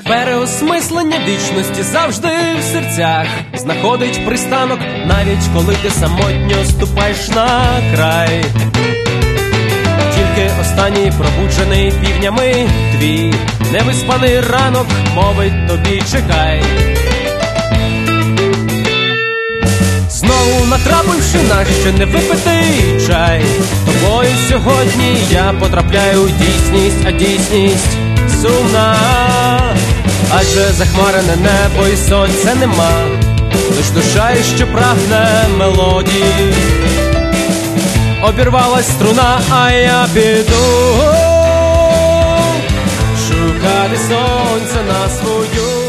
Переосмислення вічності завжди в серцях знаходить пристанок, навіть коли ти самотньо ступаєш на край. Тільки останній пробуджений півнями твій невиспаний ранок мовить тобі чекай. Знову натрапивши на ще не випитий чай, тобою сьогодні я потрапляю в дійсність, а дійсність сумна. Адже захмарене небо і сонця нема, лиш душа іще прагне мелодії. Обірвалась струна, а я піду шукати сонця на свою